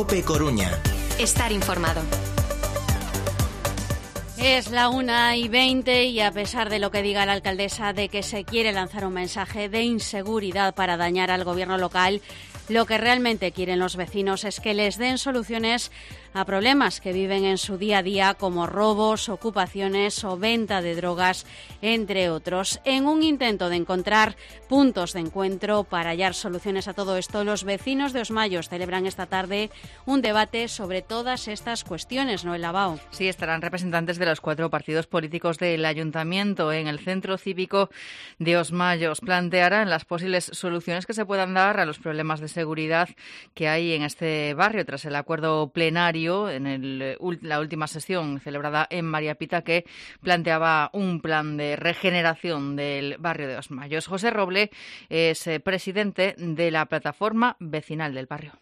COPE Coruña. Estar informado. Es la 1:20 y a pesar de lo que diga la alcaldesa de que se quiere lanzar un mensaje de inseguridad para dañar al gobierno local, lo que realmente quieren los vecinos es que les den soluciones a problemas que viven en su día a día, como robos, ocupaciones o venta de drogas, entre otros. En un intento de encontrar puntos de encuentro para hallar soluciones a todo esto, los vecinos de Osmayos celebran esta tarde un debate sobre todas estas cuestiones, ¿no, Elabao? Sí, estarán representantes de los 4 partidos políticos del Ayuntamiento en el Centro Cívico de Osmayos. Plantearán las posibles soluciones que se puedan dar a los problemas de seguridad que hay en este barrio tras el acuerdo plenario en la última sesión celebrada en María Pita, que planteaba un plan de regeneración del barrio de Osmayos. José Roble es presidente de la plataforma vecinal del barrio.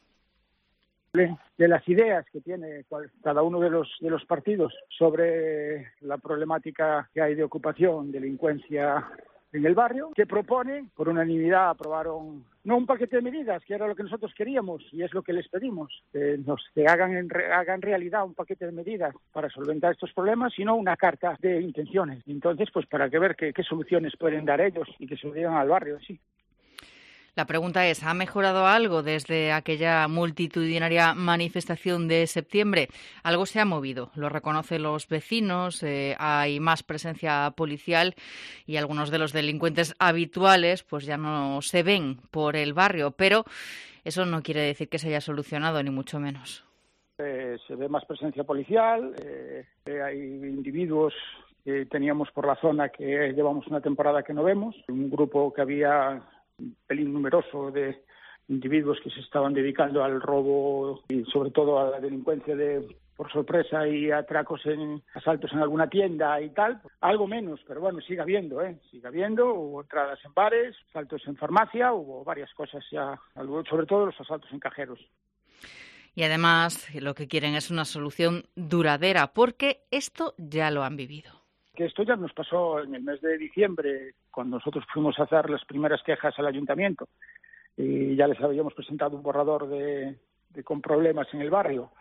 De las ideas que tiene cada uno de los partidos sobre la problemática que hay de ocupación, delincuencia en el barrio, que propone, por unanimidad aprobaron no un paquete de medidas, que era lo que nosotros queríamos y es lo que les pedimos, que hagan realidad un paquete de medidas para solventar estos problemas, sino una carta de intenciones. Entonces, pues para ver qué soluciones pueden dar ellos y que se lo digan al barrio, sí. La pregunta es, ¿ha mejorado algo desde aquella multitudinaria manifestación de septiembre? Algo se ha movido, lo reconocen los vecinos, hay más presencia policial y algunos de los delincuentes habituales pues ya no se ven por el barrio, pero eso no quiere decir que se haya solucionado, ni mucho menos. Se ve más presencia policial, hay individuos que teníamos por la zona que llevamos una temporada que no vemos, un grupo que había un pelín numeroso de individuos que se estaban dedicando al robo y sobre todo a la delincuencia por sorpresa y atracos asaltos en alguna tienda y tal. Algo menos, pero bueno, sigue habiendo, hubo entradas en bares, asaltos en farmacia, hubo varias cosas ya, sobre todo los asaltos en cajeros. Y además lo que quieren es una solución duradera, porque esto ya lo han vivido. Que esto ya nos pasó en el mes de diciembre, cuando nosotros fuimos a hacer las primeras quejas al ayuntamiento y ya les habíamos presentado un borrador con problemas en el barrio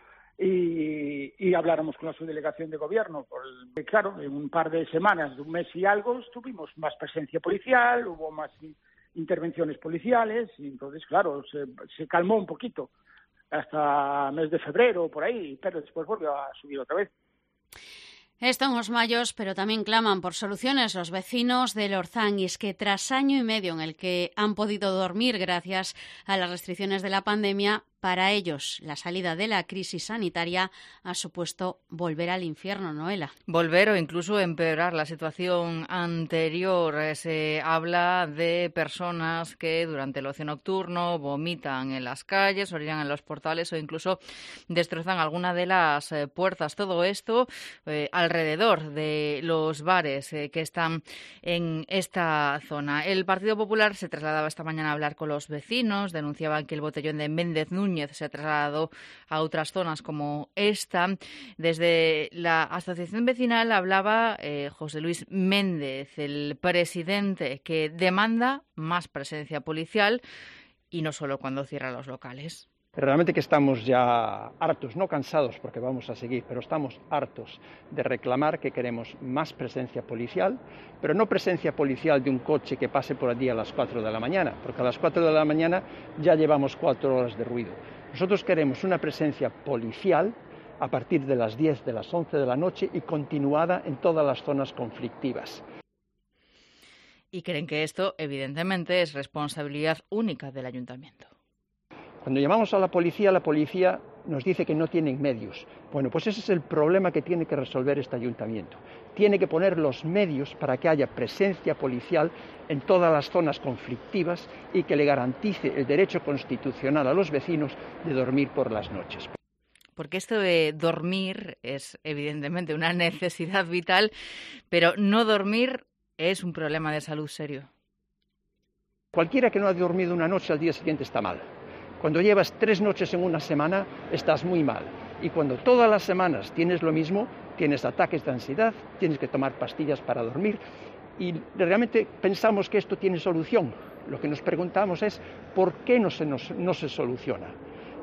y habláramos con la subdelegación de gobierno. Claro, en un par de semanas, de un mes y algo, tuvimos más presencia policial, hubo más intervenciones policiales y entonces, claro, se calmó un poquito hasta mes de febrero por ahí, pero después volvió a subir otra vez. Esto en Osmayos, pero también claman por soluciones los vecinos del Orzán, y es que tras año y medio en el que han podido dormir gracias a las restricciones de la pandemia, para ellos la salida de la crisis sanitaria ha supuesto volver al infierno, Noela. Volver o incluso empeorar la situación anterior. Se habla de personas que durante el ocio nocturno vomitan en las calles, orillan en los portales o incluso destrozan alguna de las puertas. Todo esto alrededor de los bares que están en esta zona. El Partido Popular se trasladaba esta mañana a hablar con los vecinos, denunciaban que el botellón de Méndez Núñez se ha trasladado a otras zonas como esta. Desde la asociación vecinal hablaba José Luis Méndez, el presidente, que demanda más presencia policial y no solo cuando cierran los locales. Realmente que estamos ya hartos, no cansados porque vamos a seguir, pero estamos hartos de reclamar que queremos más presencia policial, pero no presencia policial de un coche que pase por allí a las 4 de la mañana, porque a las 4 de la mañana ya llevamos 4 horas de ruido. Nosotros queremos una presencia policial a partir de las 10, de las 11 de la noche y continuada en todas las zonas conflictivas. Y creen que esto, evidentemente, es responsabilidad única del ayuntamiento. Cuando llamamos a la policía nos dice que no tienen medios. Bueno, pues ese es el problema que tiene que resolver este ayuntamiento. Tiene que poner los medios para que haya presencia policial en todas las zonas conflictivas y que le garantice el derecho constitucional a los vecinos de dormir por las noches. Porque esto de dormir es evidentemente una necesidad vital, pero no dormir es un problema de salud serio. Cualquiera que no ha dormido una noche al día siguiente está mal. Cuando llevas 3 noches en una semana, estás muy mal. Y cuando todas las semanas tienes lo mismo, tienes ataques de ansiedad, tienes que tomar pastillas para dormir. Y realmente pensamos que esto tiene solución. Lo que nos preguntamos es, ¿por qué no se soluciona?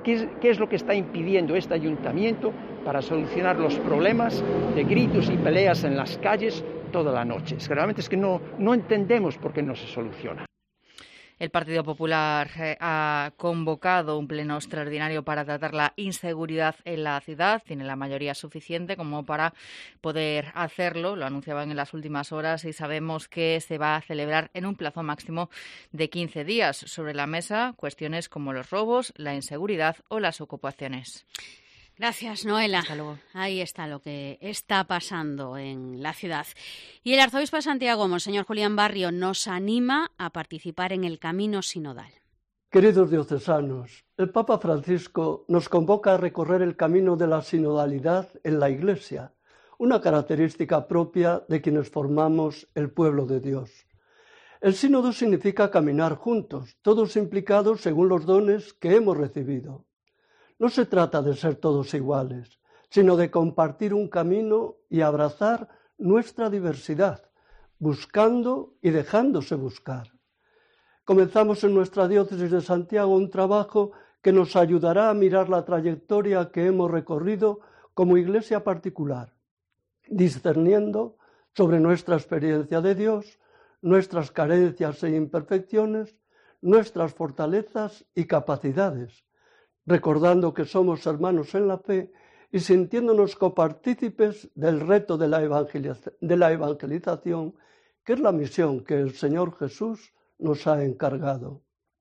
¿Qué es lo que está impidiendo este ayuntamiento para solucionar los problemas de gritos y peleas en las calles toda la noche? Realmente es que no entendemos por qué no se soluciona. El Partido Popular ha convocado un pleno extraordinario para tratar la inseguridad en la ciudad. Tiene la mayoría suficiente como para poder hacerlo. Lo anunciaban en las últimas horas y sabemos que se va a celebrar en un plazo máximo de 15 días. Sobre la mesa, cuestiones como los robos, la inseguridad o las ocupaciones. Gracias, Noela. Hasta luego. Ahí está lo que está pasando en la ciudad. Y el arzobispo de Santiago, Monseñor Julián Barrio, nos anima a participar en el camino sinodal. Queridos diocesanos, el Papa Francisco nos convoca a recorrer el camino de la sinodalidad en la Iglesia, una característica propia de quienes formamos el pueblo de Dios. El sínodo significa caminar juntos, todos implicados según los dones que hemos recibido. No se trata de ser todos iguales, sino de compartir un camino y abrazar nuestra diversidad, buscando y dejándose buscar. Comenzamos en nuestra diócesis de Santiago un trabajo que nos ayudará a mirar la trayectoria que hemos recorrido como iglesia particular, discerniendo sobre nuestra experiencia de Dios, nuestras carencias e imperfecciones, nuestras fortalezas y capacidades, recordando que somos hermanos en la fe y sintiéndonos copartícipes del reto de la evangelización, que es la misión que el Señor Jesús nos ha encargado.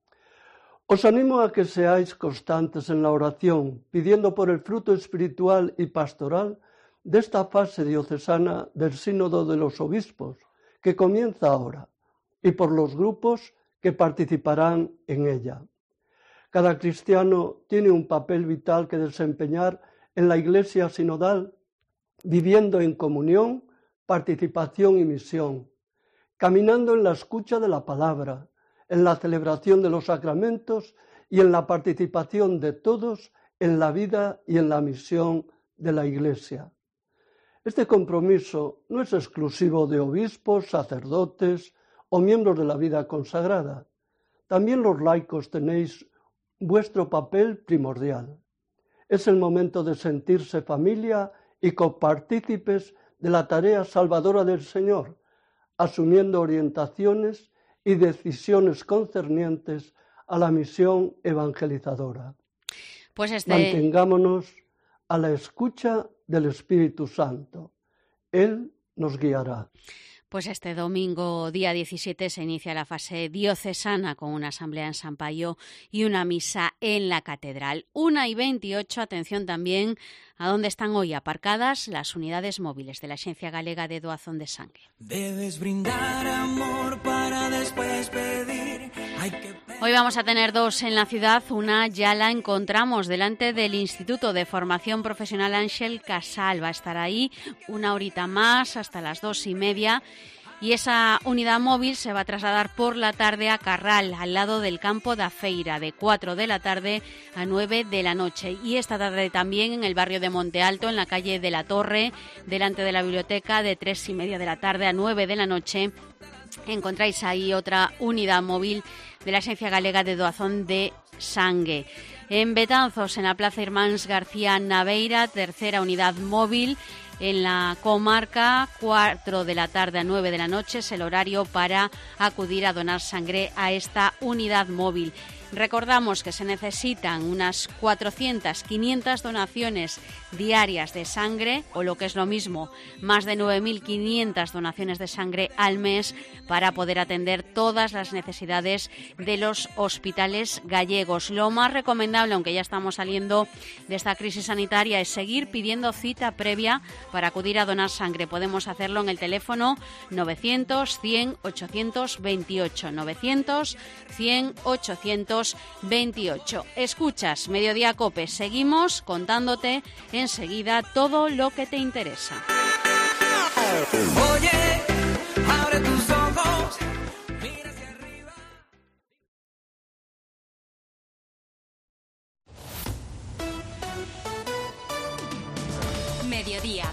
Os animo a que seáis constantes en la oración, pidiendo por el fruto espiritual y pastoral de esta fase diocesana del Sínodo de los Obispos, que comienza ahora, y por los grupos que participarán en ella. Cada cristiano tiene un papel vital que desempeñar en la Iglesia sinodal, viviendo en comunión, participación y misión, caminando en la escucha de la palabra, en la celebración de los sacramentos y en la participación de todos en la vida y en la misión de la Iglesia. Este compromiso no es exclusivo de obispos, sacerdotes o miembros de la vida consagrada. También los laicos tenéis vuestro papel primordial. Es el momento de sentirse familia y copartícipes de la tarea salvadora del Señor, asumiendo orientaciones y decisiones concernientes a la misión evangelizadora. Mantengámonos a la escucha del Espíritu Santo. Él nos guiará. Pues este domingo, día 17, se inicia la fase diocesana con una asamblea en San Payo y una misa en la catedral. 1:28, atención también a dónde están hoy aparcadas las unidades móviles de la Axencia Galega de Doazón de Sangre. Debes brindar amor para después pedir. Hoy vamos a tener dos en la ciudad. Una ya la encontramos delante del Instituto de Formación Profesional Ángel Casal. Va a estar ahí una horita más, hasta las 2:30. Y esa unidad móvil se va a trasladar por la tarde a Carral, al lado del campo da Feira, de 4 de la tarde a 9 de la noche. Y esta tarde también en el barrio de Monte Alto, en la calle de la Torre, delante de la biblioteca, de 3:30 de la tarde a 9 de la noche. Encontráis ahí otra unidad móvil de la Axencia Galega de Doazón de Sangue. En Betanzos, en la Plaza Irmáns García Naveira, tercera unidad móvil. En la comarca, 4 de la tarde a 9 de la noche es el horario para acudir a donar sangre a esta unidad móvil. Recordamos que se necesitan unas 400, 500 donaciones diarias de sangre, o lo que es lo mismo, más de 9.500 donaciones de sangre al mes para poder atender todas las necesidades de los hospitales gallegos. Lo más recomendable, aunque ya estamos saliendo de esta crisis sanitaria, es seguir pidiendo cita previa para acudir a donar sangre. Podemos hacerlo en el teléfono 900 100 828, 900 100 828. Escuchas Mediodía COPE. Seguimos contándote enseguida todo lo que te interesa. Oye, abre tus ojos, mira hacia arriba. Mediodía.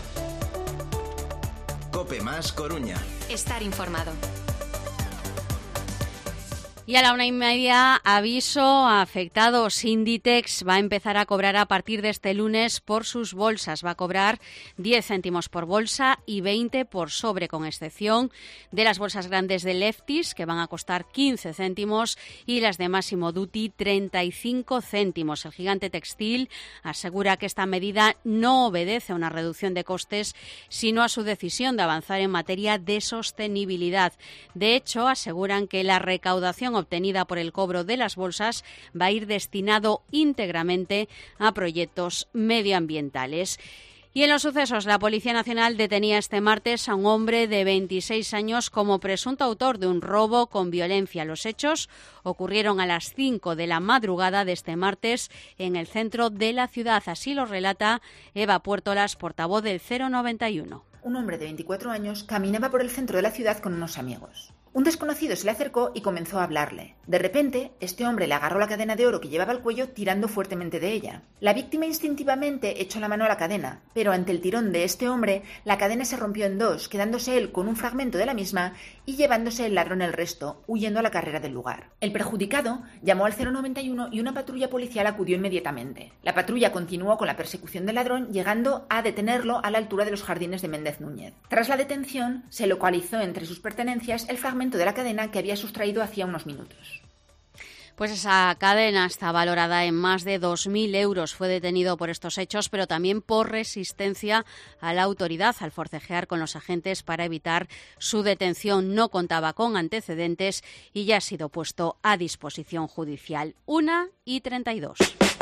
COPE más Coruña. Estar informado. Y a la 1:30, aviso a afectados. Inditex va a empezar a cobrar a partir de este lunes por sus bolsas. Va a cobrar 10 céntimos por bolsa y 20 por sobre, con excepción de las bolsas grandes de Lefties, que van a costar 15 céntimos, y las de Massimo Dutti, 35 céntimos. El gigante textil asegura que esta medida no obedece a una reducción de costes, sino a su decisión de avanzar en materia de sostenibilidad. De hecho, aseguran que la recaudación obtenida por el cobro de las bolsas va a ir destinado íntegramente a proyectos medioambientales. Y en los sucesos, la Policía Nacional detenía este martes a un hombre de 26 años como presunto autor de un robo con violencia. Los hechos ocurrieron a las 5 de la madrugada de este martes en el centro de la ciudad. Así lo relata Eva Puertolas, portavoz del 091. Un hombre de 24 años caminaba por el centro de la ciudad con unos amigos. Un desconocido se le acercó y comenzó a hablarle. De repente, este hombre le agarró la cadena de oro que llevaba al cuello, tirando fuertemente de ella. La víctima instintivamente echó la mano a la cadena, pero ante el tirón de este hombre, la cadena se rompió en dos, quedándose él con un fragmento de la misma y llevándose el ladrón el resto, huyendo a la carrera del lugar. El perjudicado llamó al 091 y una patrulla policial acudió inmediatamente. La patrulla continuó con la persecución del ladrón, llegando a detenerlo a la altura de los jardines de Méndez Núñez. Tras la detención, se localizó entre sus pertenencias el fragmento de la cadena que había sustraído hacía unos minutos. Pues esa cadena está valorada en más de 2.000 euros. Fue detenido por estos hechos, pero también por resistencia a la autoridad al forcejear con los agentes para evitar su detención. No contaba con antecedentes y ya ha sido puesto a disposición judicial. 1:32.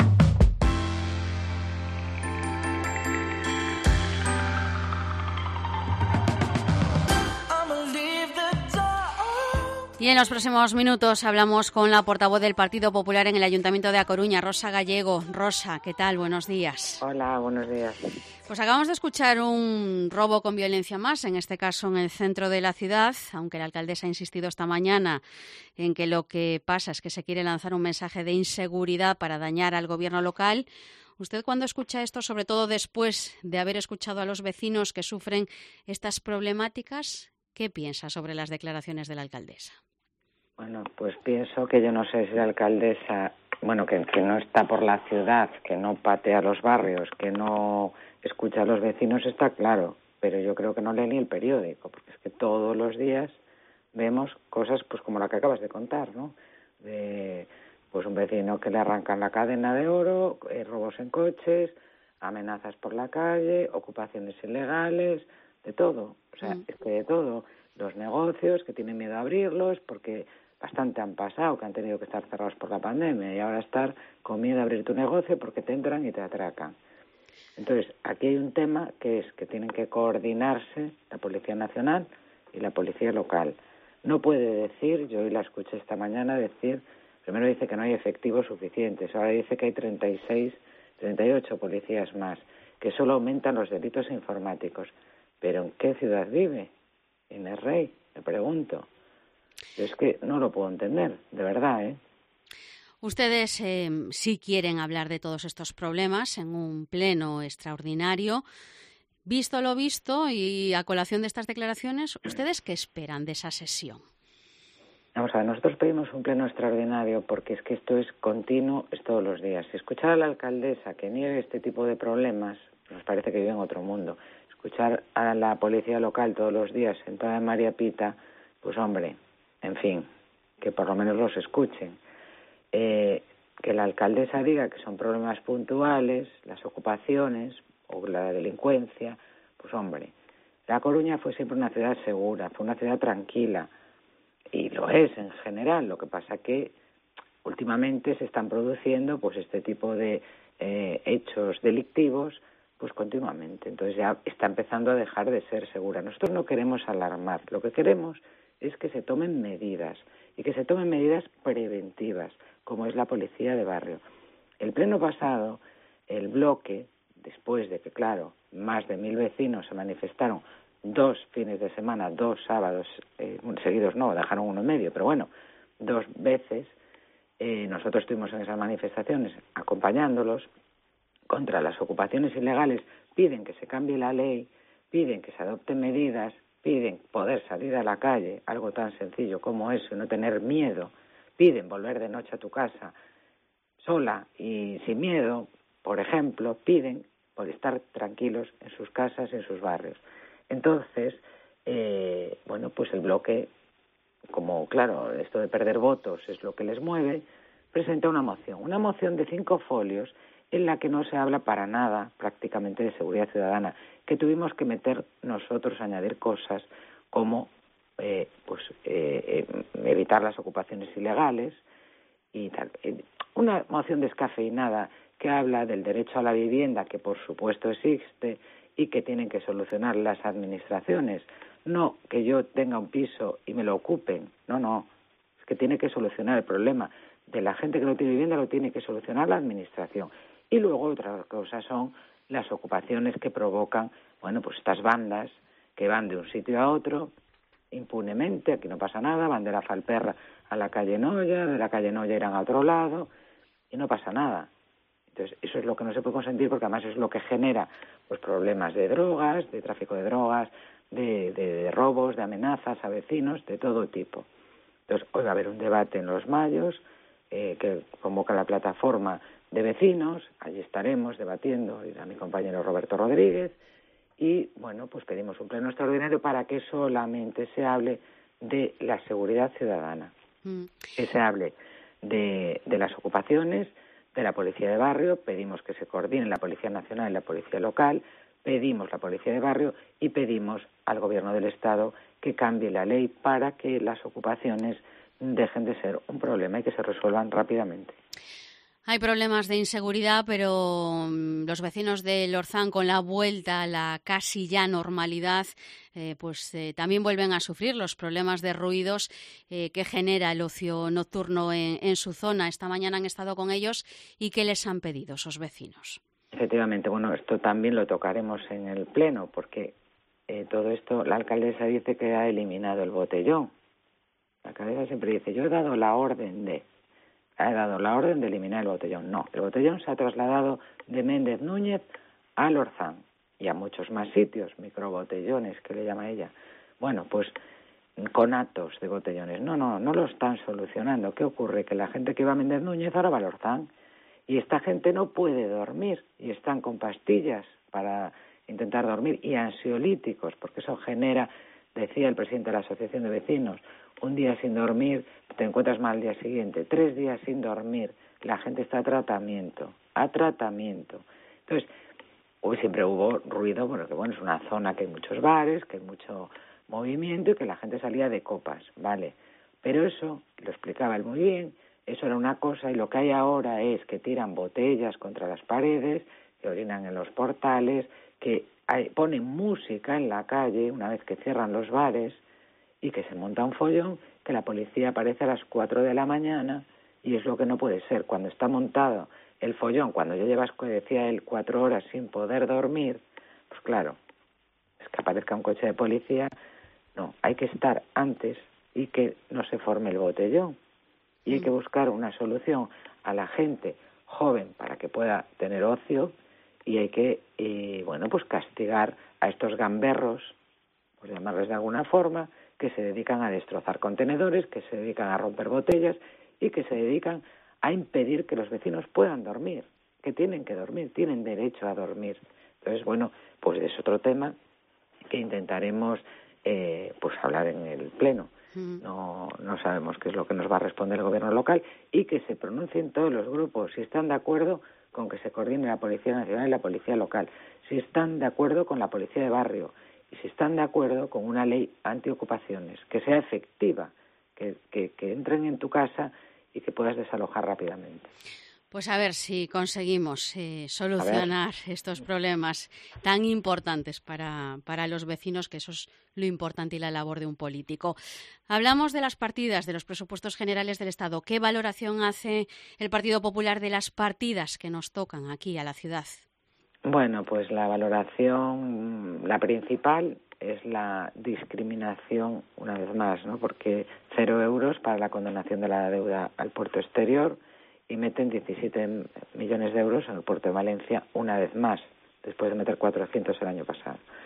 Y en los próximos minutos hablamos con la portavoz del Partido Popular en el Ayuntamiento de A Coruña, Rosa Gallego. Rosa, ¿qué tal? Buenos días. Hola, buenos días. Pues acabamos de escuchar un robo con violencia más, en este caso en el centro de la ciudad, aunque la alcaldesa ha insistido esta mañana en que lo que pasa es que se quiere lanzar un mensaje de inseguridad para dañar al gobierno local. Usted, cuando escucha esto, sobre todo después de haber escuchado a los vecinos que sufren estas problemáticas, ¿qué piensa sobre las declaraciones de la alcaldesa? Bueno, pues pienso que yo no sé si la alcaldesa, bueno, que no está por la ciudad, que no patea los barrios, que no escucha a los vecinos, está claro, pero yo creo que no lee ni el periódico, porque es que todos los días vemos cosas pues como la que acabas de contar, ¿no? De pues un vecino que le arrancan la cadena de oro, robos en coches, amenazas por la calle, ocupaciones ilegales, de todo, o sea, es que de todo. Los negocios que tienen miedo a abrirlos porque bastante han pasado, que han tenido que estar cerrados por la pandemia y ahora estar con miedo a abrir tu negocio porque te entran y te atracan. Entonces, aquí hay un tema que es que tienen que coordinarse la Policía Nacional y la Policía Local. No puede decir, yo hoy la escuché esta mañana decir, primero dice que no hay efectivos suficientes, ahora dice que hay 38 policías más, que solo aumentan los delitos informáticos. ¿Pero en qué ciudad vive? En el Rey, me pregunto. Yo es que no lo puedo entender, de verdad, ¿eh? Ustedes sí quieren hablar de todos estos problemas en un pleno extraordinario. Visto lo visto y a colación de estas declaraciones, ¿ustedes qué esperan de esa sesión? Vamos a ver, nosotros pedimos un pleno extraordinario porque es que esto es continuo, es todos los días. Si escuchar a la alcaldesa que niegue este tipo de problemas, nos parece que vive en otro mundo. Escuchar a la policía local todos los días sentada en María Pita, pues hombre, en fin, que por lo menos los escuchen. Que la alcaldesa diga que son problemas puntuales, las ocupaciones o la delincuencia, pues hombre, La Coruña fue siempre una ciudad segura, fue una ciudad tranquila, y lo es en general. Lo que pasa que últimamente se están produciendo pues este tipo de hechos delictivos pues continuamente. Entonces ya está empezando a dejar de ser segura. Nosotros no queremos alarmar, lo que queremos es que se tomen medidas y que se tomen medidas preventivas, como es la policía de barrio. El pleno pasado, el bloque, después de que, claro, más de 1.000 vecinos se manifestaron 2 fines de semana, 2 sábados seguidos, no, dejaron uno en medio, pero bueno, 2 veces, nosotros estuvimos en esas manifestaciones acompañándolos contra las ocupaciones ilegales, piden que se cambie la ley, piden que se adopten medidas, piden poder salir a la calle, algo tan sencillo como eso, y no tener miedo piden volver de noche a tu casa sola y sin miedo, por ejemplo, piden por estar tranquilos en sus casas, en sus barrios. Entonces, bueno, pues el bloque, como claro, esto de perder votos es lo que les mueve, presenta una moción de 5 folios en la que no se habla para nada prácticamente de seguridad ciudadana, que tuvimos que meter nosotros, añadir cosas como evitar las ocupaciones ilegales y tal. Una moción descafeinada que habla del derecho a la vivienda, que por supuesto existe y que tienen que solucionar las administraciones. No que yo tenga un piso y me lo ocupen, no, es que tiene que solucionar el problema de la gente que no tiene vivienda, lo tiene que solucionar la administración. Y luego otra cosa son las ocupaciones que provocan, bueno, pues estas bandas que van de un sitio a otro impunemente, aquí no pasa nada, van de la Falperra a la calle Noya, de la calle Noya irán a otro lado y no pasa nada. Entonces, eso es lo que no se puede consentir porque además es lo que genera pues problemas de drogas, de tráfico de drogas, de robos, de amenazas a vecinos, de todo tipo. Entonces, hoy va a haber un debate en Los Mayos que convoca la plataforma de vecinos, allí estaremos debatiendo, irá mi compañero Roberto Rodríguez, y bueno, pues pedimos un pleno extraordinario para que solamente se hable de la seguridad ciudadana, que se hable de las ocupaciones, de la policía de barrio, pedimos que se coordine la Policía Nacional y la Policía Local, pedimos la Policía de Barrio y pedimos al Gobierno del Estado que cambie la ley para que las ocupaciones dejen de ser un problema y que se resuelvan rápidamente. Hay problemas de inseguridad, pero los vecinos de Lorzán, con la vuelta a la casi ya normalidad, también vuelven a sufrir los problemas de ruidos que genera el ocio nocturno en su zona. Esta mañana han estado con ellos y ¿qué les han pedido esos vecinos? Efectivamente, bueno, esto también lo tocaremos en el Pleno, porque todo esto, la alcaldesa dice que ha eliminado el botellón. La alcaldesa siempre dice, yo he dado la orden de eliminar el botellón. No, el botellón se ha trasladado de Méndez Núñez a Lorzán y a muchos más sitios, microbotellones, que le llama ella. Bueno, pues conatos de botellones. No lo están solucionando. ¿Qué ocurre? Que la gente que iba a Méndez Núñez ahora va a Lorzán y esta gente no puede dormir y están con pastillas para intentar dormir y ansiolíticos, porque eso genera, decía el presidente de la Asociación de Vecinos, un día sin dormir, te encuentras mal al día siguiente, 3 días sin dormir, la gente está a tratamiento. Entonces, hoy siempre hubo ruido, porque bueno, es una zona que hay muchos bares, que hay mucho movimiento y que la gente salía de copas, ¿vale? Pero eso, lo explicaba él muy bien, eso era una cosa y lo que hay ahora es que tiran botellas contra las paredes, que orinan en los portales, que ponen música en la calle una vez que cierran los bares y que se monta un follón, que la policía aparece a las 4 de la mañana y es lo que no puede ser. Cuando está montado el follón, cuando ya llevas, decía él, 4 horas sin poder dormir, pues claro, es que aparezca un coche de policía. No, hay que estar antes y que no se forme el botellón. Y hay que buscar una solución a la gente joven para que pueda tener ocio y hay que, pues castigar a estos gamberros, por llamarles de alguna forma, que se dedican a destrozar contenedores, que se dedican a romper botellas y que se dedican a impedir que los vecinos puedan dormir, que tienen que dormir, tienen derecho a dormir. Entonces, bueno, pues es otro tema que intentaremos hablar en el Pleno. No sabemos qué es lo que nos va a responder el Gobierno local y que se pronuncien todos los grupos si están de acuerdo con que se coordine la Policía Nacional y la Policía Local, si están de acuerdo con la Policía de Barrio y si están de acuerdo con una ley antiocupaciones, que sea efectiva, que entren en tu casa y que puedas desalojar rápidamente. Pues a ver si conseguimos solucionar estos problemas tan importantes para los vecinos, que eso es lo importante y la labor de un político. Hablamos de las partidas, de los presupuestos generales del Estado. ¿Qué valoración hace el Partido Popular de las partidas que nos tocan aquí a la ciudad? Bueno, pues la valoración, la principal, es la discriminación, una vez más, ¿no? Porque 0 euros para la condonación de la deuda al puerto exterior y meten 17 millones de euros en el puerto de Valencia una vez más, después de meter 400 el año pasado.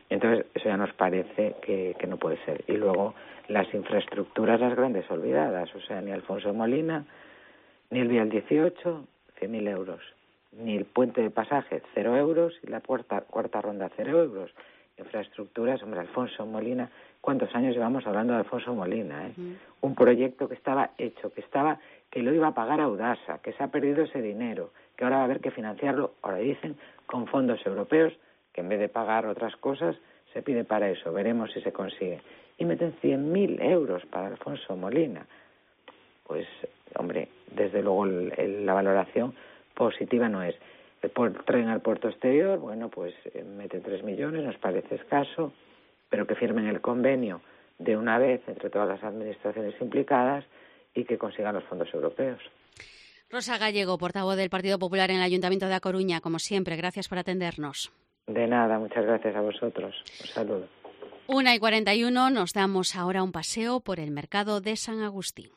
Entonces, eso ya nos parece que no puede ser. Y luego, las infraestructuras, las grandes olvidadas. O sea, ni Alfonso Molina, ni el Vial 18, 100.000 euros. Ni el puente de pasaje, 0 euros. Y la cuarta ronda, 0 euros. Infraestructuras, hombre, Alfonso Molina. ¿Cuántos años llevamos hablando de Alfonso Molina? Un proyecto que estaba hecho, que lo iba a pagar Audasa, que se ha perdido ese dinero, que ahora va a haber que financiarlo, ahora dicen, con fondos europeos, que en vez de pagar otras cosas, se pide para eso. Veremos si se consigue. Y meten 100.000 euros para Alfonso Molina. Pues, hombre, desde luego la valoración positiva no es. El tren al puerto exterior, bueno, pues meten 3 millones, nos parece escaso, pero que firmen el convenio de una vez entre todas las administraciones implicadas y que consigan los fondos europeos. Rosa Gallego, portavoz del Partido Popular en el Ayuntamiento de A Coruña, como siempre, gracias por atendernos. De nada, muchas gracias a vosotros. Un saludo. 1:41, nos damos ahora un paseo por el mercado de San Agustín.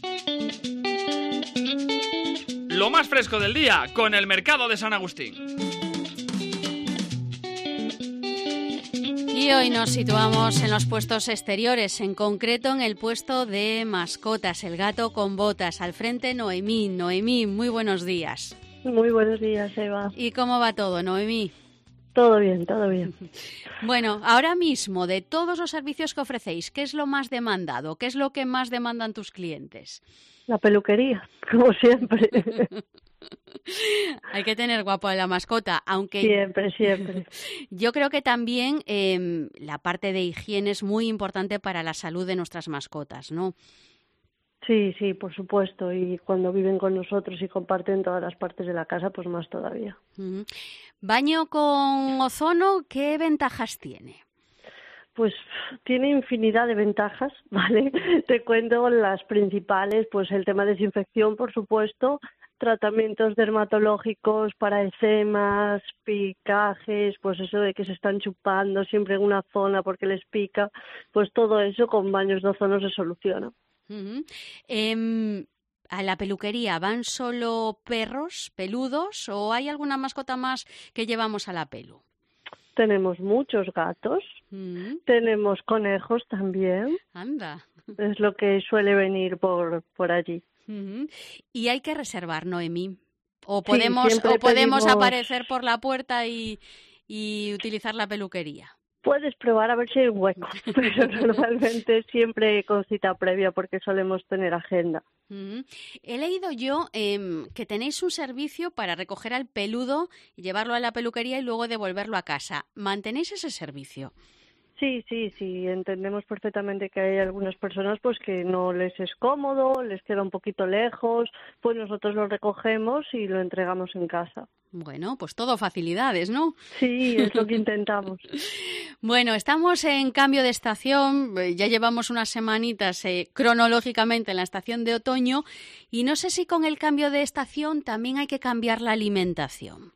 Lo más fresco del día con el mercado de San Agustín. Y hoy nos situamos en los puestos exteriores, en concreto en el puesto de mascotas, el gato con botas. Al frente, Noemí. Noemí, muy buenos días. Muy buenos días, Eva. ¿Y cómo va todo, Noemí? Todo bien, todo bien. Bueno, ahora mismo, de todos los servicios que ofrecéis, ¿qué es lo más demandado? ¿Qué es lo que más demandan tus clientes? La peluquería, como siempre. Hay que tener guapo a la mascota, aunque... Siempre. Yo creo que también la parte de higiene es muy importante para la salud de nuestras mascotas, ¿no? Sí, por supuesto. Y cuando viven con nosotros y comparten todas las partes de la casa, pues más todavía. Uh-huh. ¿Baño con ozono qué ventajas tiene? Pues tiene infinidad de ventajas, ¿vale? Te cuento las principales, pues el tema de desinfección, por supuesto, tratamientos dermatológicos para eczemas, picajes, pues eso de que se están chupando siempre en una zona porque les pica, pues todo eso con baños de ozono se soluciona. Uh-huh. ¿A la peluquería van solo perros peludos o hay alguna mascota más que llevamos a la pelu? Tenemos muchos gatos, tenemos conejos también. Anda. Es lo que suele venir por allí. Uh-huh. Y hay que reservar, Noemí. O Sí, podemos aparecer por la puerta y utilizar la peluquería. Puedes probar a ver si hay un hueco, pero normalmente siempre con cita previa porque solemos tener agenda. Uh-huh. He leído yo que tenéis un servicio para recoger al peludo y llevarlo a la peluquería y luego devolverlo a casa. ¿Mantenéis ese servicio? Sí, entendemos perfectamente que hay algunas personas pues que no les es cómodo, les queda un poquito lejos, pues nosotros lo recogemos y lo entregamos en casa. Bueno, pues todo facilidades, ¿no? Sí, es lo que intentamos. Bueno, estamos en cambio de estación, ya llevamos unas semanitas cronológicamente en la estación de otoño y no sé si con el cambio de estación también hay que cambiar la alimentación.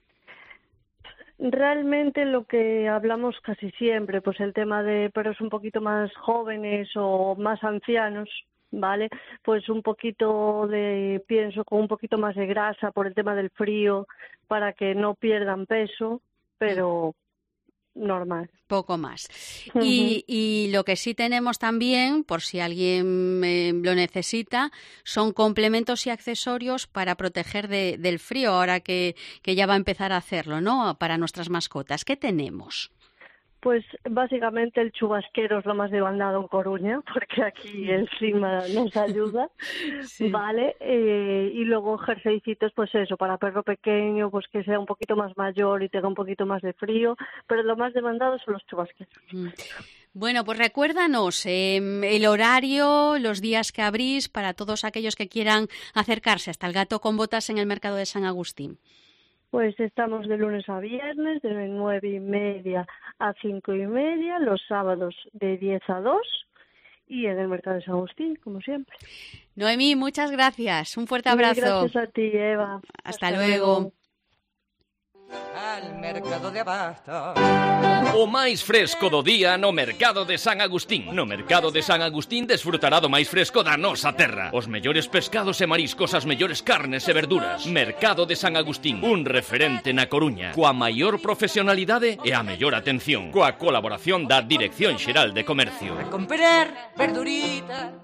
Realmente lo que hablamos casi siempre, pues el tema de perros un poquito más jóvenes o más ancianos, ¿vale? Pues un poquito de pienso con un poquito más de grasa por el tema del frío para que no pierdan peso, pero normal. Poco más. Y lo que sí tenemos también, por si alguien lo necesita, son complementos y accesorios para proteger del frío, ahora que ya va a empezar a hacerlo, ¿no? Para nuestras mascotas. ¿Qué tenemos? Pues básicamente el chubasquero es lo más demandado en Coruña, porque aquí el clima nos ayuda, sí. ¿Vale? Y luego jerseycitos, pues eso, para perro pequeño, pues que sea un poquito más mayor y tenga un poquito más de frío, pero lo más demandado son los chubasqueros. Bueno, pues recuérdanos el horario, los días que abrís para todos aquellos que quieran acercarse hasta el gato con botas en el mercado de San Agustín. Pues estamos de lunes a viernes, de 9:30 a 5:30, los sábados de 10 a 2 y en el mercado de San Agustín, como siempre. Noemí, muchas gracias. Un fuerte abrazo. Gracias a ti, Eva. Hasta luego. al mercado de abastos. O máis fresco do día no Mercado de San Agustín. No Mercado de San Agustín desfrutará do máis fresco da nosa terra. Os mellores pescados e mariscos, as mellores carnes e verduras. Mercado de San Agustín, un referente na Coruña, coa maior profesionalidade e a mellor atención, coa colaboración da Dirección Xeral de Comercio. A comprar verdurita.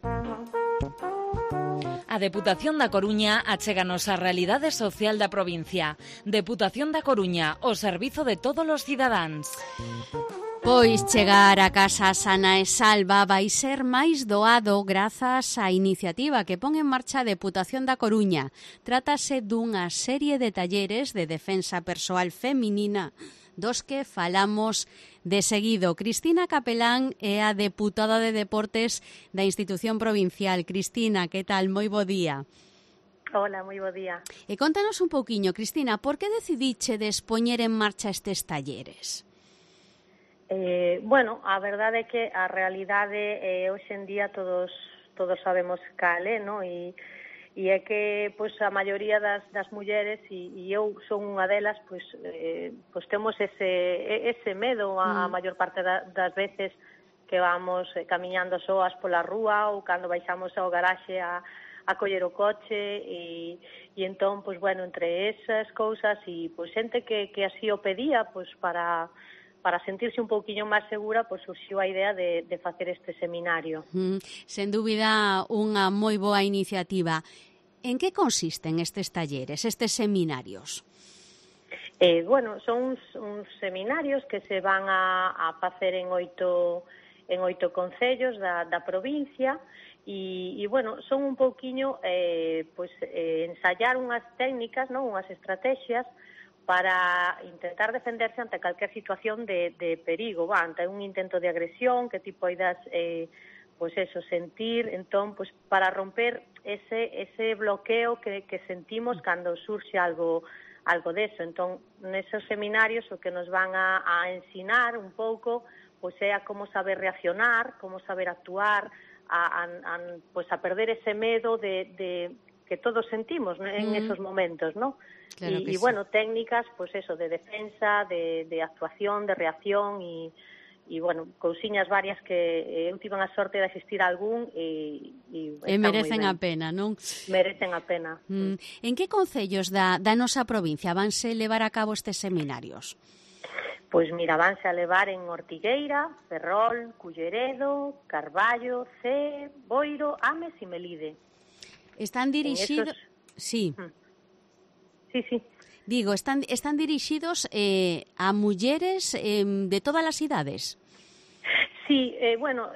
A Deputación da Coruña achéganos a realidade social da provincia. Deputación da Coruña, o servizo de todos os cidadáns. Pois chegar a casa sana e salva vai ser máis doado grazas á iniciativa que pon en marcha a Deputación da Coruña. Trátase dunha serie de talleres de defensa persoal feminina dos que falamos de seguido. Cristina Capelán é a deputada de Deportes da Institución Provincial. Cristina, que tal? Moi bo día. Hola, moi bo día. E contanos un pouquiño, Cristina, por que decidichedes poñer en marcha estes talleres? Bueno, a verdade é que a realidade hoxe en día todos sabemos cal é, non? E é que pois a maioría das mulleres e eu son unha delas, pois temos ese medo a maior parte das veces que vamos camiñando soas pola rúa ou cando baixamos ao garaxe a coller o coche e entón, pois bueno, entre esas cousas e pois xente que así o pedía, pois para sentirse un pouquiño máis segura, pois surxiu a idea de facer este seminario. Sen dúbida, unha moi boa iniciativa. En que consisten estes talleres, estes seminarios? Bueno, son uns seminarios que se van a facer en oito concellos da provincia e bueno, son un pouquiño ensayar unhas técnicas, non, unhas estrategias para intentar defenderse ante calquer situación de perigo, ante un intento de agresión, que ti poidas sentir, entón, para romper ese bloqueo que sentimos cando surxe algo deso. Entón, nesos seminarios o que nos van a ensinar un pouco é a como saber reaccionar, como saber actuar, a perder ese medo de que todos sentimos en esos momentos, ¿no? Claro y bueno, técnicas, de defensa, de actuación, de reacción e bueno, cousiñas varias que eu tive a sorte de asistir a algún e merecen a pena, non? Merecen a pena. En que concellos da nosa provincia vanse levar a cabo estes seminarios? Pois mira, vanse a levar en Ortigueira, Ferrol, Culleredo, Carballo, Cee, Boiro, Ames e Melide. Están dirixidos... Sí. Sí. Digo, están dirixidos a mulleres de todas as idades? Sí, bueno,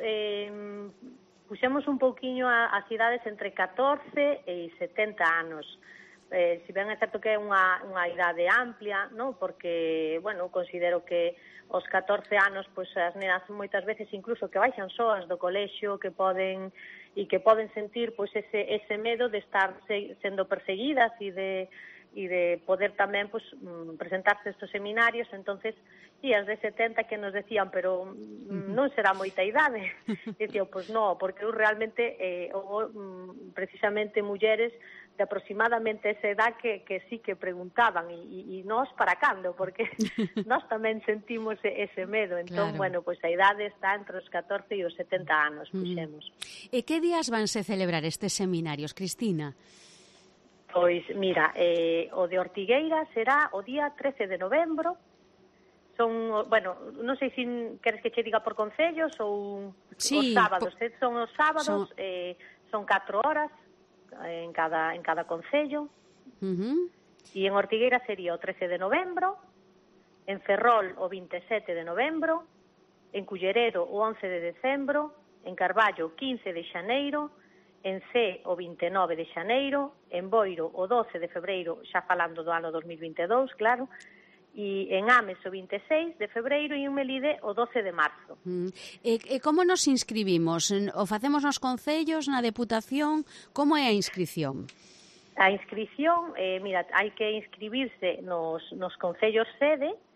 puxemos un pouquiño as idades entre 14 e 70 anos. Si ben é certo que é unha idade amplia, non? Porque, bueno, considero que aos 14 anos, pois as nenas moitas veces incluso que baixan soas do colexio, que poden sentir pois ese medo de estar sendo perseguidas e de poder tamén presentarse estes seminarios. Entonces, e as de 70 que nos decían, pero non será moita idade. Dicía, pois non, porque eu realmente precisamente mulleres de aproximadamente esa edad que sí que preguntaban e nós para cando, porque nós tamén sentimos ese medo. Entón, claro. Bueno, pois a idade está entre os 14 e os 70 anos, puxemos. E que días vanse celebrar estes seminarios, Cristina? Pois, mira, o de Ortigueira será o día 13 de novembro. Son, bueno, non sei se queres que che diga por concellos ou sí, os sábados. Son os sábados, son 4 horas en cada concello. E en Ortigueira sería o 13 de novembro, en Ferrol o 27 de novembro, en Culleredo o 11 de decembro, en Carballo o 15 de xaneiro, en Cee o 29 de xaneiro, en Boiro o 12 de febreiro, xa falando do ano 2022, claro, e en Ames o 26 de febreiro e en Melide o 12 de marzo. E como nos inscribimos? O facemos nos concellos, na Deputación? Como é a inscripción? A inscripción, mira, hai que inscribirse nos concellos sede,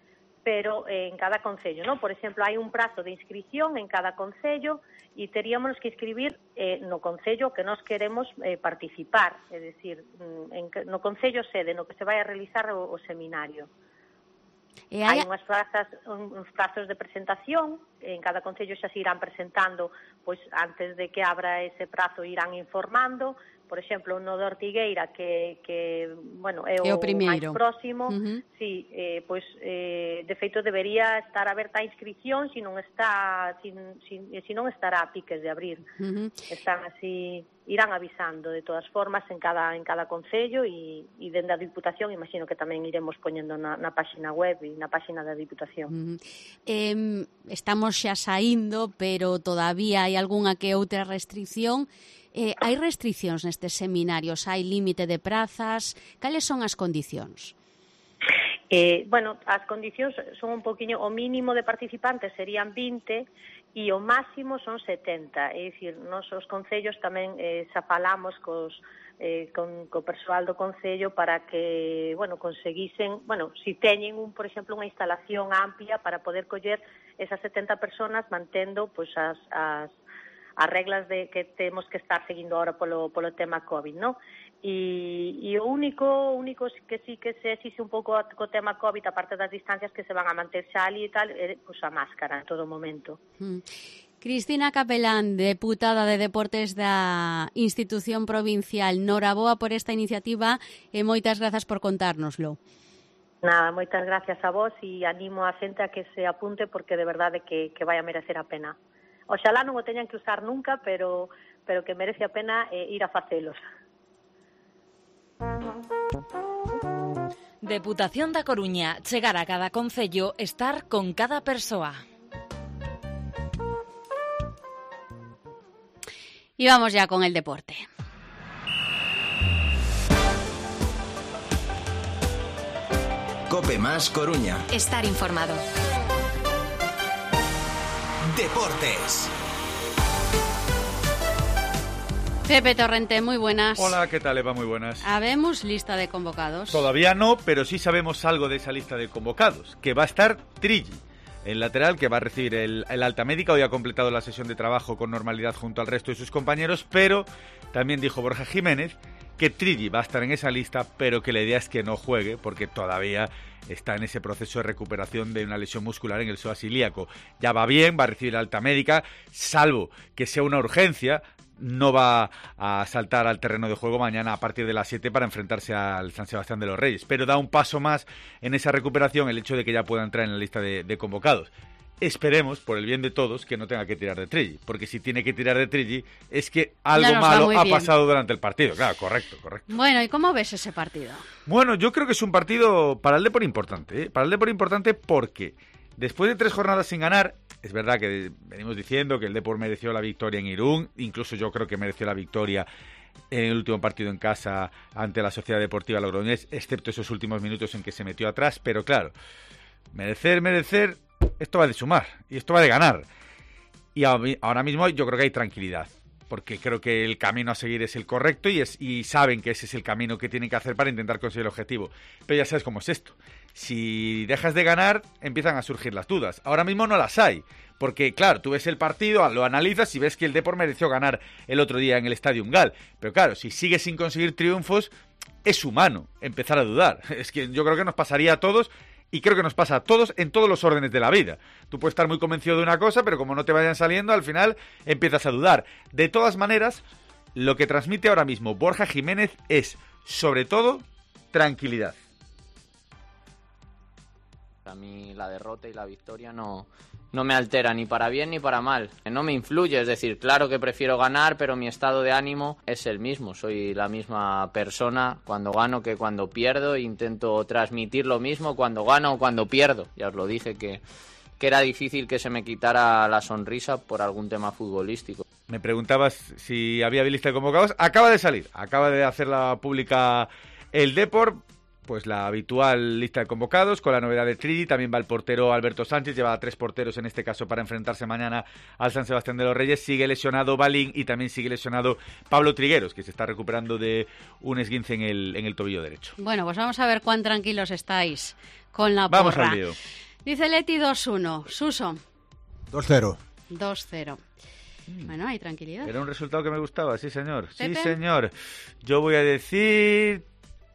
pero en cada concello, ¿no? Por exemplo, hai un prazo de inscripción en cada concello e teríamos que inscribir no concello que nós queremos participar, é dicir, no concello sede no que se vai a realizar o seminario. Hai uns prazos de presentación, en cada concello xa se irán presentando, pois antes de que abra ese prazo irán informando. Por exemplo, no de Ortigueira, que bueno, é o máis próximo, sí, pois de feito debería estar aberta a inscripción, se non estará a piques de abrir. Están así, irán avisando de todas formas en cada concello e dende a Diputación, imagino que tamén iremos poñendo na páxina web e na páxina da Diputación. Estamos xa saíndo, pero todavía hai algunha que outra restricción. Hai restriccións nestes seminarios? Hai límite de prazas? Cales son as condicións? Bueno, as condicións son un poquinho, o mínimo de participantes serían 20 e o máximo son 70. É dicir, nos os concellos tamén xa falamos co persoal do concello para que, bueno, conseguisen, bueno, si teñen por exemplo, unha instalación amplia para poder coller esas 70 personas mantendo pois as reglas que temos que estar seguindo ahora polo tema COVID, ¿no? E o único que sí que se exige un pouco co tema COVID, aparte das distancias que se van a manter xa ali e tal, pues a máscara en todo momento. Cristina Capelán, deputada de Deportes da Institución Provincial, noraboa por esta iniciativa e moitas grazas por contárnoslo. Nada, moitas gracias a vos e animo a xente a que se apunte porque de verdade que vai a merecer a pena. Oxalá non o teñan que usar nunca, pero que merece a pena ir a facelos. Deputación da Coruña, chegar a cada concello, estar con cada persoa. Y vamos ya con el deporte. Cope Más Coruña. Estar informado. Deportes. Pepe Torrente, muy buenas. Hola, ¿qué tal, Eva? Muy buenas. ¿Habemos lista de convocados? Todavía no, pero sí sabemos algo de esa lista de convocados, que va a estar Trilli, el lateral que va a recibir el alta médica. Hoy ha completado la sesión de trabajo con normalidad junto al resto de sus compañeros, pero también dijo Borja Jiménez que Trilli va a estar en esa lista, pero que la idea es que no juegue, porque todavía está en ese proceso de recuperación de una lesión muscular en el psoas ilíaco. Ya va bien, va a recibir alta médica, salvo que sea una urgencia. No va a saltar al terreno de juego mañana a partir de las 7 para enfrentarse al San Sebastián de los Reyes, pero da un paso más en esa recuperación el hecho de que ya pueda entrar en la lista de convocados. Esperemos, por el bien de todos, que no tenga que tirar de Trilli, porque si tiene que tirar de Trilli es que algo malo ha pasado durante el partido. Claro, correcto. Bueno, ¿y cómo ves ese partido? Bueno, yo creo que es un partido para el Depor importante, Para el Depor importante porque después de 3 jornadas sin ganar, es verdad que venimos diciendo que el Depor mereció la victoria en Irún, incluso yo creo que mereció la victoria en el último partido en casa ante la Sociedad Deportiva Logroñés, excepto esos últimos minutos en que se metió atrás, pero claro, merecer, esto va de sumar y esto va de ganar. Y ahora mismo yo creo que hay tranquilidad, porque creo que el camino a seguir es el correcto y saben que ese es el camino que tienen que hacer para intentar conseguir el objetivo. Pero ya sabes cómo es esto. Si dejas de ganar, empiezan a surgir las dudas. Ahora mismo no las hay, porque claro, tú ves el partido, lo analizas y ves que el Depor mereció ganar el otro día en el Estadio Gal. Pero claro, si sigues sin conseguir triunfos, es humano empezar a dudar. Es que yo creo que nos pasaría a todos. Y creo que nos pasa a todos en todos los órdenes de la vida. Tú puedes estar muy convencido de una cosa, pero como no te vayan saliendo, al final empiezas a dudar. De todas maneras, lo que transmite ahora mismo Borja Jiménez es, sobre todo, tranquilidad. A mí la derrota y la victoria no me altera ni para bien ni para mal. No me influye, es decir, claro que prefiero ganar, pero mi estado de ánimo es el mismo. Soy la misma persona cuando gano que cuando pierdo. Intento transmitir lo mismo cuando gano o cuando pierdo. Ya os lo dije que era difícil que se me quitara la sonrisa por algún tema futbolístico. Me preguntabas si había lista de convocados. Acaba de salir, acaba de hacerla pública el Depor. Pues la habitual lista de convocados, con la novedad de Trilli. También va el portero Alberto Sánchez, lleva a 3 porteros en este caso para enfrentarse mañana al San Sebastián de los Reyes. Sigue lesionado Balín y también sigue lesionado Pablo Trigueros, que se está recuperando de un esguince en el tobillo derecho. Bueno, pues vamos a ver cuán tranquilos estáis con la porra. Vamos al lío. Dice Leti 2-1. Suso. 2-0. 2-0. Bueno, hay tranquilidad. Era un resultado que me gustaba, sí señor. ¿Pepe? Sí señor. Yo voy a decir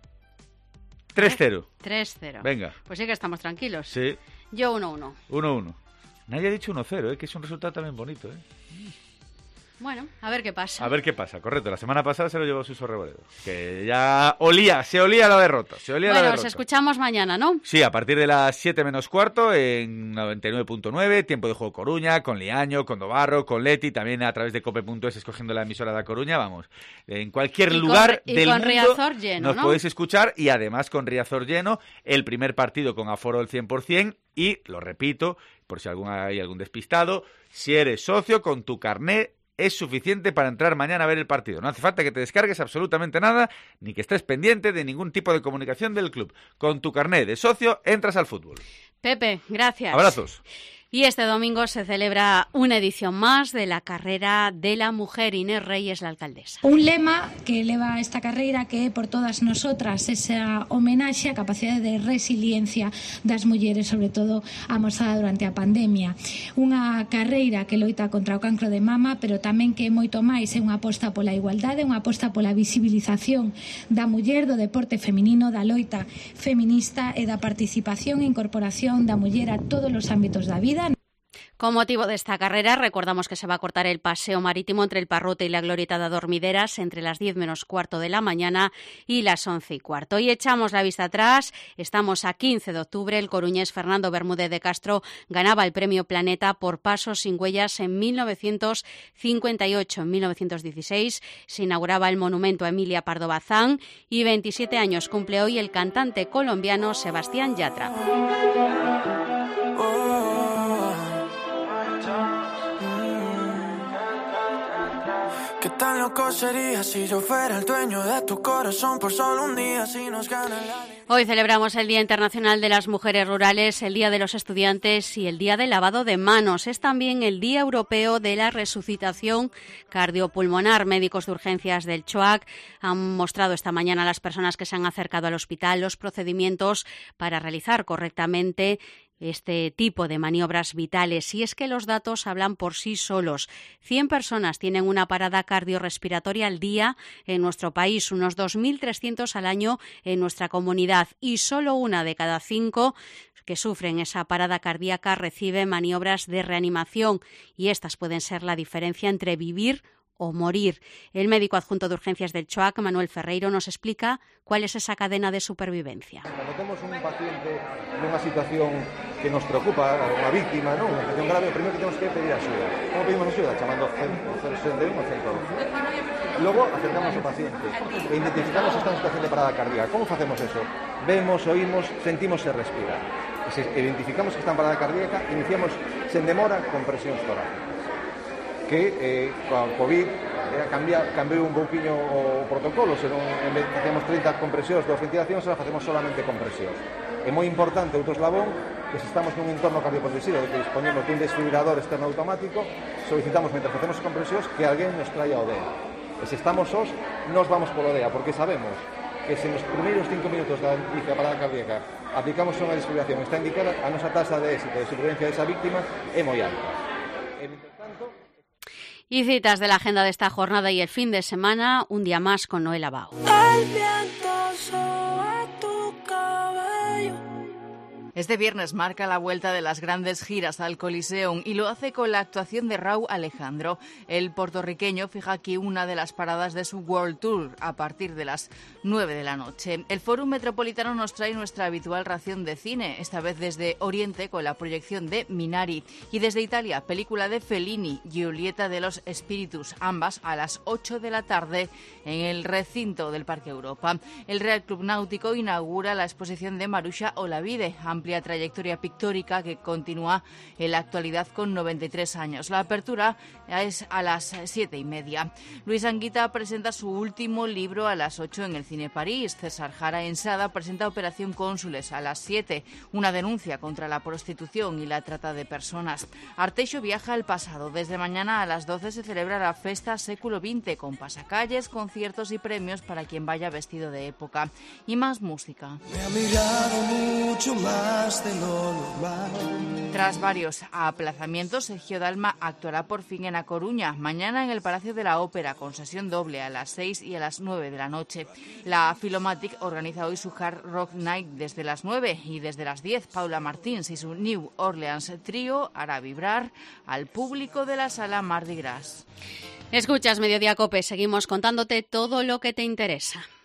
3-0. 3-0. Venga. Pues sí que estamos tranquilos. Sí. Yo 1-1. 1-1. Nadie ha dicho 1-0, que es un resultado también bonito. Bueno, a ver qué pasa. A ver qué pasa, correcto. La semana pasada se lo llevó Suso Reboredo. Que ya se olía la derrota. Bueno, os escuchamos mañana, ¿no? Sí, a partir de las 7 menos cuarto en 99.9, Tiempo de Juego Coruña, con Liaño, con Dobarro, con Leti, también a través de cope.es escogiendo la emisora de Coruña, vamos. En cualquier lugar del mundo Riazor lleno, nos ¿no? podéis escuchar y además con Riazor lleno, el primer partido con aforo del 100% y, lo repito, por si hay algún despistado, si eres socio con tu carné es suficiente para entrar mañana a ver el partido. No hace falta que te descargues absolutamente nada, ni que estés pendiente de ningún tipo de comunicación del club. Con tu carné de socio entras al fútbol. Pepe, gracias. Abrazos. Y este domingo se celebra una edición más de la carrera de la mujer. Inés Reyes, la alcaldesa. Un lema que eleva esta carreira que é por todas nosotras esa homenaxe á capacidade de resiliencia das mulleres, sobre todo amosada durante a pandemia. Unha carreira que loita contra o cancro de mama, pero tamén que é moito máis, é unha aposta pola igualdade, unha aposta pola visibilización da muller, do deporte feminino, da loita feminista e da participación e incorporación da muller a todos os ámbitos da vida. Con motivo de esta carrera, recordamos que se va a cortar el paseo marítimo entre el Parrote y la Glorieta de Dormideras entre las 10 menos cuarto de la mañana y las 11 y cuarto. Y echamos la vista atrás, estamos a 15 de octubre, el coruñés Fernando Bermúdez de Castro ganaba el premio Planeta por Pasos sin huellas en 1958. En 1916 se inauguraba el monumento a Emilia Pardo Bazán y 27 años cumple hoy el cantante colombiano Sebastián Yatra. ¿Qué tan loco sería si yo fuera el dueño de tu corazón por solo un día si nos gana la... Hoy celebramos el Día Internacional de las Mujeres Rurales, el Día de los Estudiantes y el Día del Lavado de Manos. Es también el Día Europeo de la Resucitación Cardiopulmonar. Médicos de urgencias del CHOAC han mostrado esta mañana a las personas que se han acercado al hospital los procedimientos para realizar correctamente este tipo de maniobras vitales. Y es que los datos hablan por sí solos. 100 personas tienen una parada cardiorrespiratoria al día en nuestro país, unos 2.300 al año en nuestra comunidad, y solo 1 de cada 5 que sufren esa parada cardíaca recibe maniobras de reanimación, y estas pueden ser la diferencia entre vivir o morir. El médico adjunto de urgencias del CHOAC, Manuel Ferreiro, nos explica cuál es esa cadena de supervivencia. Cuando tenemos un paciente en unha situación que nos preocupa, unha víctima, ¿no? Unha situación grave, o primeiro que temos que pedir axuda. Como pedimos axuda? Chamando ao 061 ou 112. Logo acercamos ao paciente e identificamos se está en situación de parada cardíaca. Como facemos eso? Vemos, oímos, sentimos e respira. E se identificamos que está en parada cardíaca, iniciamos sen demora compresións torácicas. Que con COVID cambiou un pouquiño o protocolo, senón en vez de facemos 30 compresións, 2 ventilacións, ahora facemos solamente compresións. É moi importante outro eslabón que se estamos nun entorno cardioprotegido, de que disponemos dun desfibrilador externo automático, solicitamos, mentre facemos compresións, que alguén nos traia o DEA. E se estamos sós, nos vamos polo DEA, porque sabemos que se nos primeiros 5 minutos da inicio da parada cardíaca aplicamos unha desfibrilación está indicada, a nosa taxa de éxito de supervivencia desa víctima é moi alta. Y citas de la agenda de esta jornada y el fin de semana, un día más con Noela Bao. Este viernes marca la vuelta de las grandes giras al Coliseum y lo hace con la actuación de Rauw Alejandro. El puertorriqueño fija aquí una de las paradas de su World Tour a partir de las 9 de la noche. El Fórum Metropolitano nos trae nuestra habitual ración de cine, esta vez desde Oriente con la proyección de Minari, y desde Italia, película de Fellini, Giulietta de los Espíritus, ambas a las 8 de la tarde en el recinto del Parque Europa. El Real Club Náutico inaugura la exposición de Marusha Olavide, amplia trayectoria pictórica que continúa en la actualidad con 93 años. La apertura es a las 7:30. Luis Anguita presenta su último libro a las 8 en el Cine París. César Jara Ensada presenta Operación Cónsules a las 7, una denuncia contra la prostitución y la trata de personas. Arteixo viaja al pasado. Desde mañana a las 12 se celebra la Festa Século XX con pasacalles, conciertos y premios para quien vaya vestido de época. Y más música. Me ha mirado mucho más más de lo normal. Tras varios aplazamientos, Sergio Dalma actuará por fin en A Coruña, mañana en el Palacio de la Ópera, con sesión doble a las 6 y a las 9 de la noche. La Philomatic organiza hoy su Hard Rock Night desde las 9 y desde las 10 Paula Martins y su New Orleans Trio hará vibrar al público de la sala Mardi Gras. Escuchas Mediodía COPE, seguimos contándote todo lo que te interesa.